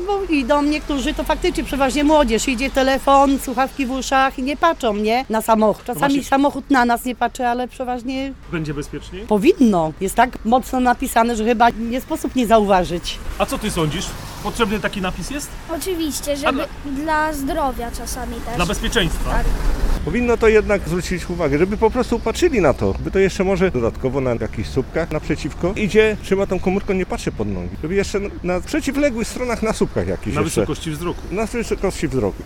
bo idą niektórzy, to faktycznie przeważnie młodzież, idzie telefon, słuchawki w uszach i nie patrzą, nie? Na samochód. Czasami właśnie- samochód na nas nie patrzy, ale przeważnie Będzie bezpieczniej? powinno. Jest tak mocno napisane, że chyba nie sposób nie zauważyć. A co ty sądzisz? Potrzebny taki napis jest? Oczywiście, żeby dla zdrowia czasami też. Dla bezpieczeństwa. Tak. Powinno to jednak zwrócić uwagę, żeby po prostu patrzyli na to. By to jeszcze może dodatkowo na jakichś słupkach naprzeciwko idzie, trzyma tą komórką, nie patrzy pod nogi. Żeby jeszcze na przeciwległych stronach na słupkach jakichś Na jeszcze. wysokości wzroku. Na wysokości wzroku.